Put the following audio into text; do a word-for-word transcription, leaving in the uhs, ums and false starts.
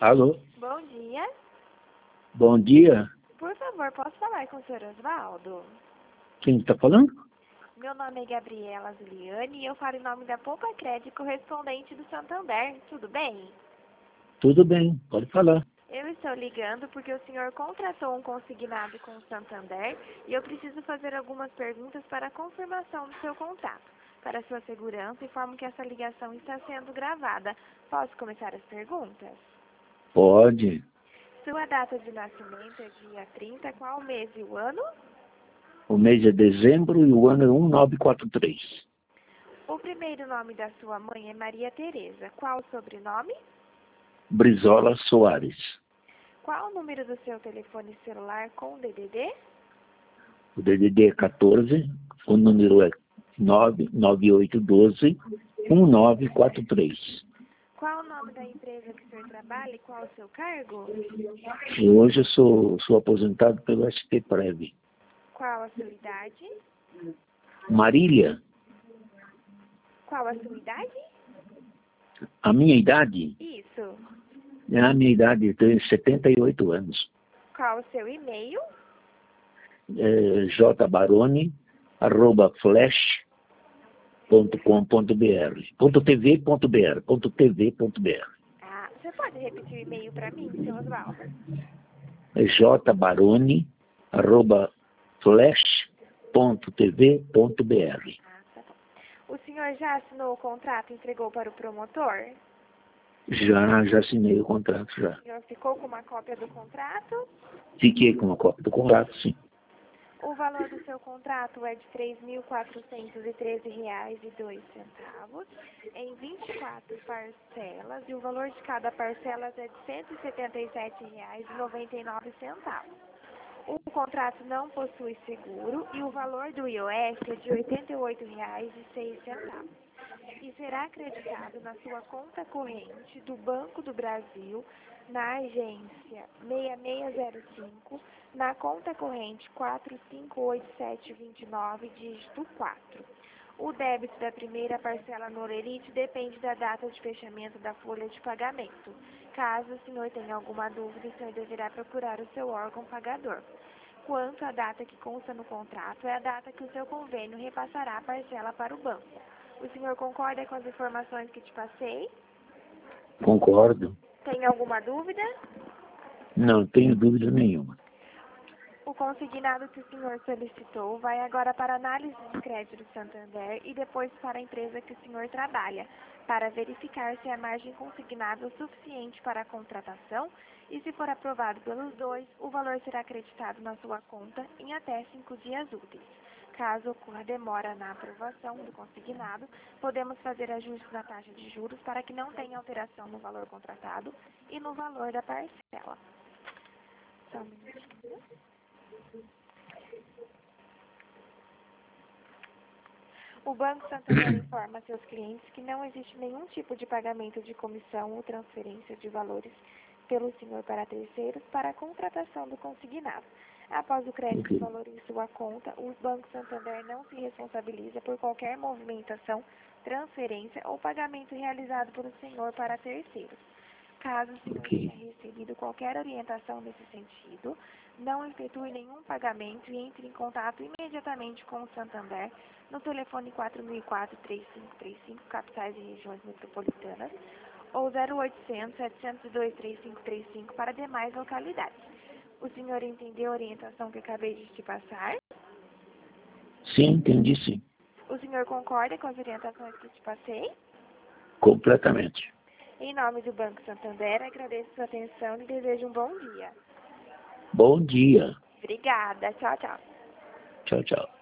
Alô? Bom dia. Bom dia. Por favor, posso falar com o senhor Osvaldo? Quem está falando? Meu nome é Gabriela Zuliani e eu falo em nome da Poupa Crédito correspondente do Santander. Tudo bem? Tudo bem, pode falar. Eu estou ligando porque o senhor contratou um consignado com o Santander e eu preciso fazer algumas perguntas para a confirmação do seu contrato. Para sua segurança, informo que essa ligação está sendo gravada. Posso começar as perguntas? Pode. Sua data de nascimento é dia trinta, qual o mês e o ano? O mês é dezembro e o ano é um nove quatro três. O primeiro nome da sua mãe é Maria Tereza. Qual o sobrenome? Brizola Soares. Qual o número do seu telefone celular com D D D? O D D D é quatorze, o número é nove nove oito um dois um nove quatro três. Qual o nome da empresa que o senhor trabalha e qual o seu cargo? E hoje eu sou, sou aposentado pelo S P Prev. Qual a sua idade? Marília, Qual a sua idade? a minha idade? Isso. A minha idade, eu tenho setenta e oito anos. Qual o seu e-mail? É jbarone, arroba flash ponto com ponto br, ponto tv ponto br, ponto tv ponto br. Ah, você pode repetir o e-mail para mim, seu Osvaldo? É jbarone, arroba flash ponto tv ponto br. Ah, tá bom. O senhor já assinou o contrato e entregou para o promotor? Já, já assinei o contrato, já. O senhor ficou com uma cópia do contrato? Fiquei com uma cópia do contrato, sim. O valor do seu contrato é de três mil quatrocentos e treze reais e dois centavos em vinte e quatro parcelas e o valor de cada parcela é de cento e setenta e sete reais e noventa e nove centavos. O contrato não possui seguro e o valor do I O S é de oitenta e oito reais e seis centavos. E será acreditado na sua conta corrente do Banco do Brasil, na agência seis seis zero cinco, na conta corrente quatro cinco oito sete dois nove, dígito quatro. O débito da primeira parcela no Orerite depende da data de fechamento da folha de pagamento. Caso o senhor tenha alguma dúvida, o senhor deverá procurar o seu órgão pagador. Quanto à data que consta no contrato, é a data que o seu convênio repassará a parcela para o banco. O senhor concorda com as informações que te passei? Concordo. Tem alguma dúvida? Não tenho dúvida nenhuma. O consignado que o senhor solicitou vai agora para a análise de crédito do Santander e depois para a empresa que o senhor trabalha, para verificar se a margem consignada é o suficiente para a contratação e, se for aprovado pelos dois, o valor será acreditado na sua conta em até cinco dias úteis. Caso ocorra demora na aprovação do consignado, podemos fazer ajustes na taxa de juros para que não tenha alteração no valor contratado e no valor da parcela. Só um minutinho. O Banco Santander informa a seus clientes que não existe nenhum tipo de pagamento de comissão ou transferência de valores pelo senhor para terceiros para a contratação do consignado. Após o crédito Ok. do valor em sua conta, o Banco Santander não se responsabiliza por qualquer movimentação, transferência ou pagamento realizado pelo senhor para terceiros. Caso o senhor Ok. tenha recebido qualquer orientação nesse sentido, não efetue nenhum pagamento e entre em contato imediatamente com o Santander no telefone quatro mil e quatro, três cinco três cinco, capitais e regiões metropolitanas, ou zero oitocentos, setecentos e dois, três cinco três cinco para demais localidades. O senhor entendeu a orientação que acabei de te passar? Sim, entendi sim. O senhor concorda com as orientações que te passei? Completamente. Em nome do Banco Santander, agradeço sua atenção e desejo um bom dia. Bom dia. Obrigada. Tchau, tchau. Tchau, tchau.